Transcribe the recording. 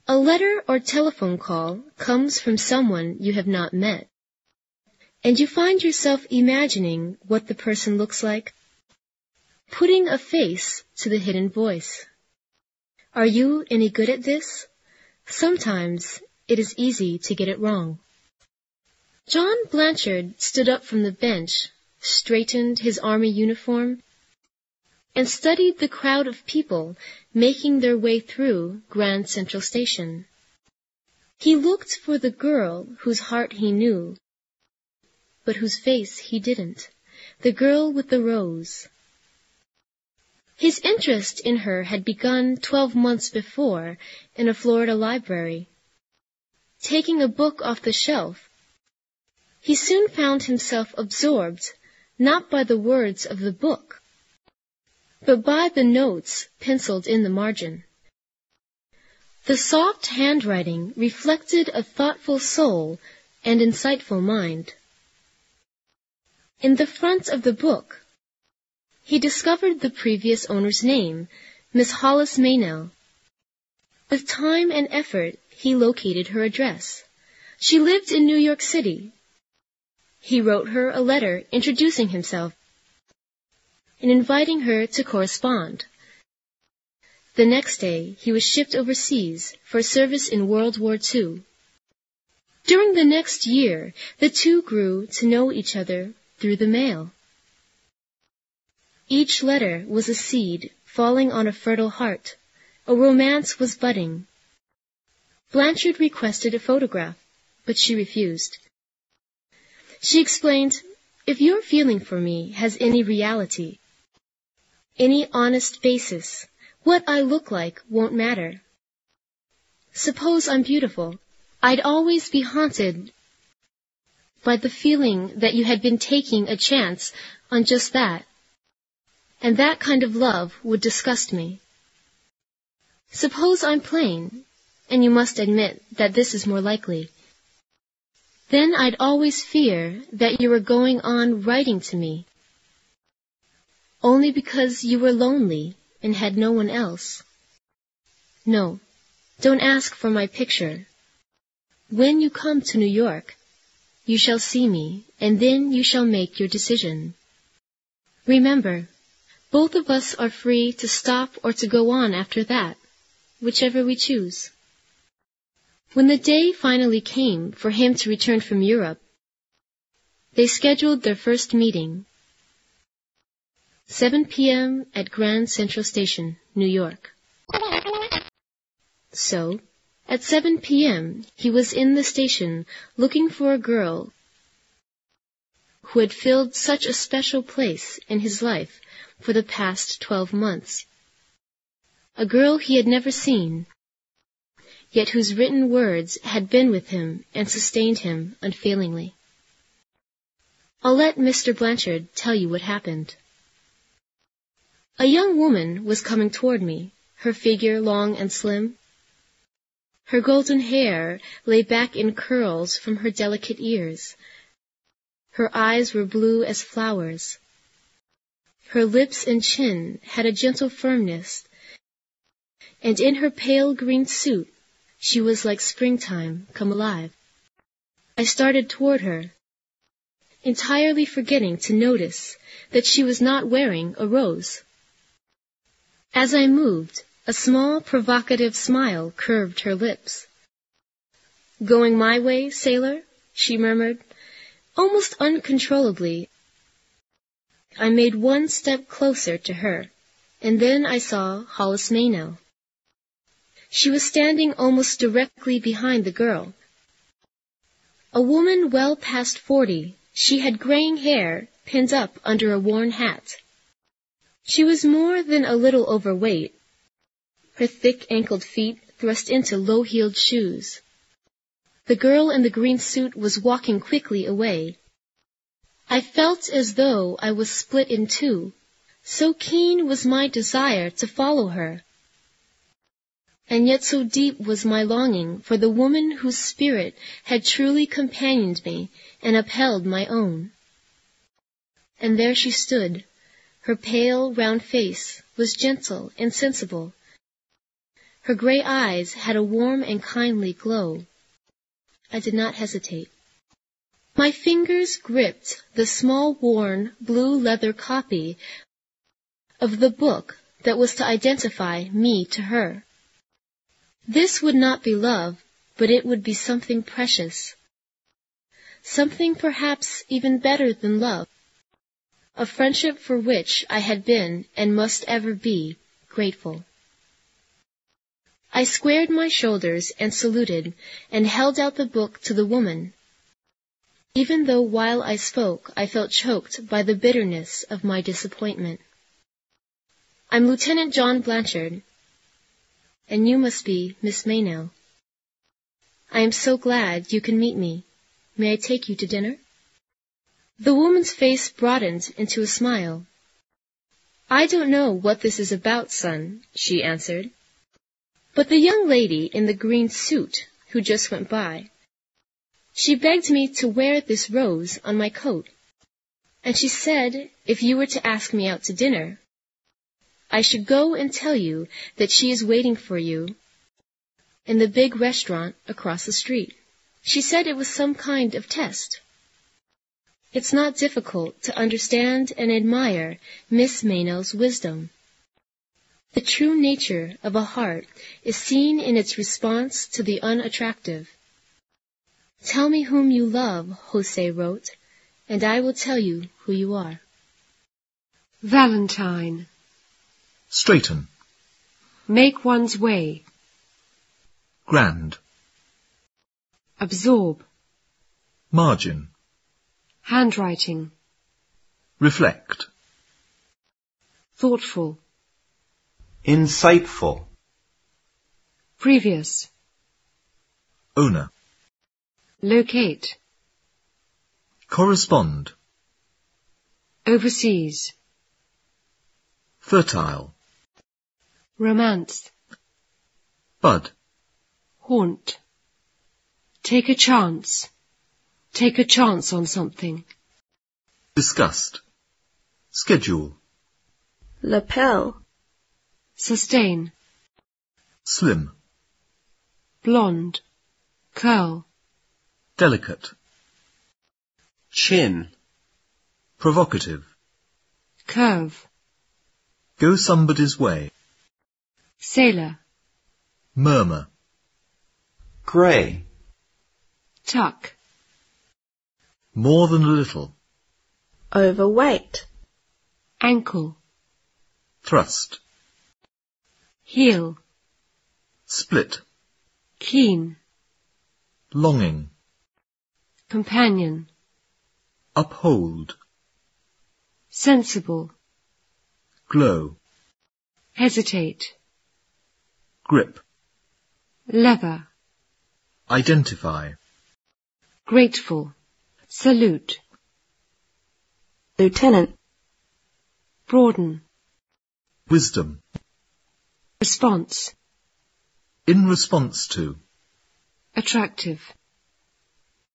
A letter or telephone call comes from someone you have not met, and you find yourself imagining what the person looks like, putting a face to the hidden voice. Are you any good at this? Sometimes it is easy to get it wrong. John Blanchard stood up from the bench, straightened his army uniform, and studied the crowd of people making their way through Grand Central Station. He looked for the girl whose heart he knew, but whose face he didn't, the girl with the rose. His interest in her had begun 12 months before in a Florida library. Taking a book off the shelf, he soon found himself absorbed not by the words of the book, but by the notes penciled in the margin. The soft handwriting reflected a thoughtful soul and insightful mind. In the front of the book, he discovered the previous owner's name, Miss Hollis Meynell. With time and effort, he located her address. She lived in New York City. He wrote her a letter introducing himself and inviting her to correspond. The next day, he was shipped overseas for service in World War II. During the next year, the two grew to know each other through the mail. Each letter was a seed falling on a fertile heart. A romance was budding. Blanchard requested a photograph, but she refused. She explained, "If your feeling for me has any reality, any honest basis, what I look like won't matter. Suppose I'm beautiful, I'd always be haunted by the feeling that you had been taking a chance on just that, and that kind of love would disgust me. Suppose I'm plain, and you must admit that this is more likely. Then I'd always fear that you were going on writing to me only because you were lonely and had no one else. No, don't ask for my picture. When you come to New York, you shall see me, and then you shall make your decision. Remember, both of us are free to stop or to go on after that, whichever we choose." When the day finally came for him to return from Europe, they scheduled their first meeting. 7 p.m. at Grand Central Station, New York. So, at 7 p.m., he was in the station looking for a girl who had filled such a special place in his life for the past 12 months. A girl he had never seen, yet whose written words had been with him and sustained him unfailingly. I'll let Mr. Blanchard tell you what happened. A young woman was coming toward me, her figure long and slim. Her golden hair lay back in curls from her delicate ears. Her eyes were blue as flowers. Her lips and chin had a gentle firmness, and in her pale green suit, she was like springtime come alive. I started toward her, entirely forgetting to notice that she was not wearing a rose. As I moved, a small provocative smile curved her lips. "Going my way, sailor?" she murmured, almost uncontrollably. I made one step closer to her, and then I saw Hollis Meynell. She was standing almost directly behind the girl. A woman well past 40, she had graying hair pinned up under a worn hat. She was more than a little overweight, her thick-ankled feet thrust into low-heeled shoes. The girl in the green suit was walking quickly away. I felt as though I was split in two, so keen was my desire to follow her. And yet so deep was my longing for the woman whose spirit had truly companioned me and upheld my own. And there she stood. Her pale, round face was gentle and sensible. Her gray eyes had a warm and kindly glow. I did not hesitate. My fingers gripped the small worn blue leather copy of the book that was to identify me to her. This would not be love, but it would be something precious. Something perhaps even better than love. A friendship for which I had been, and must ever be, grateful. I squared my shoulders and saluted, and held out the book to the woman, even though while I spoke I felt choked by the bitterness of my disappointment. I'm Lieutenant John Blanchard, and you must be Miss Meynell. I am so glad you can meet me. May I take you to dinner? The woman's face broadened into a smile. I don't know what this is about, son, she answered. But the young lady in the green suit who just went by, she begged me to wear this rose on my coat, and she said if you were to ask me out to dinner, I should go and tell you that she is waiting for you in the big restaurant across the street. She said it was some kind of test. It's not difficult to understand and admire Miss Meynell's wisdom. The true nature of a heart is seen in its response to the unattractive. Tell me whom you love, Jose wrote, and I will tell you who you are. Valentine. Straighten. Make one's way. Grand. Absorb. Margin. Handwriting. Reflect. Thoughtful. Insightful. Previous. Owner. Locate. Correspond. Overseas. Fertile. Romance. Bud. Haunt. Take a chance. Take a chance on something. Disgust. Schedule. Lapel. Sustain. Slim. Blonde. Curl. Delicate. Chin. Provocative. Curve. Go somebody's way. Sailor. Murmur. Gray. Tuck. More than a little. Overweight. Ankle. Thrust. Heel. Split. Keen. Longing. Companion. Uphold. Sensible. Glow. Hesitate. Grip. Leather. Identify. Grateful. Salute. Lieutenant. Broaden. Wisdom. Response. In response to. Attractive.